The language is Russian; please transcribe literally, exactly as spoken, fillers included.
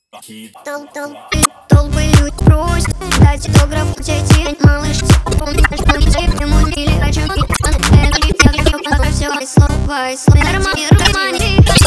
Толпы люди просят дать автограф, дети, малыш, помнишь, помнишь, ему или о чем все слова и слова.